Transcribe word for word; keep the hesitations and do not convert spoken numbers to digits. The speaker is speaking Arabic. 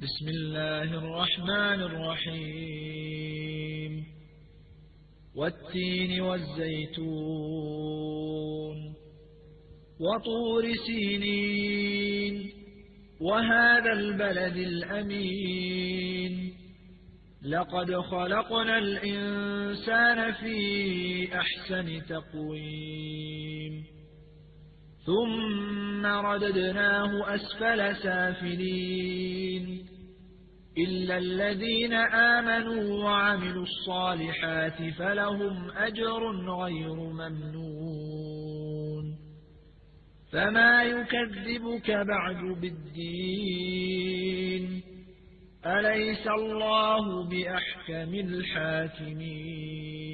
بسم الله الرحمن الرحيم والتين والزيتون وطور سينين وهذا البلد الأمين لقد خلقنا الإنسان في أحسن تقويم ثم رددناه أسفل سافلين إلا الذين آمنوا وعملوا الصالحات فلهم أجر غير ممنون فما يكذبك بعد بالدين أليس الله بأحكم الحاكمين